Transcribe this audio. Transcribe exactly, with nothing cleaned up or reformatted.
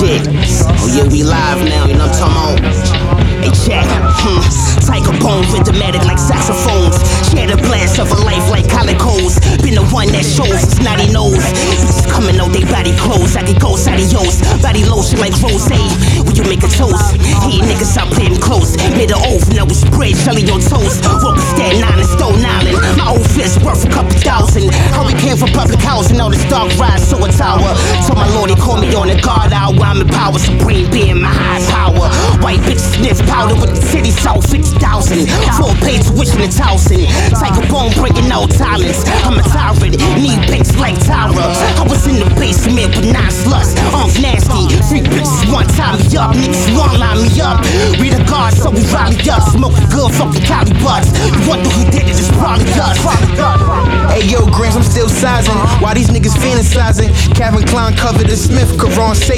Shit. Oh yeah, we live now, you know what I'm talking about? Hey, check. Hmm. Tiger bones, rhythmatic like saxophones. Share the blast of a life like calicos. Been the one that shows his naughty nose. Bitches coming out, they body clothes. I can go adios. Body lotion like rose. When you make a toast, hey niggas out playing close. Made an oath, now we spread Shelly on toast. Woke a Staten Island, Stone Island. My old fist worth a couple thousand. How we came from public housing, all this dark ride, so a tower. Told my lord, he called me on the guard hour. I'm in power, supreme being my high power. White bitch sniff powder with the city south, fifty thousand. Full pay tuition in Towson. Tiger bone breaking out talents. I'm a tyrant, need banks like Tyra. I was in the basement with nine sluts. Arms nasty, freak bitches one time me up. Niggas want line me up. We the guards, so we rally up. Smoking good, fucking Cali buds. You wonder who did it, it's probably us. Hey yo, Grams, I'm still sizing. Why these niggas fantasizing? Calvin Klein covered in Smith, Karan say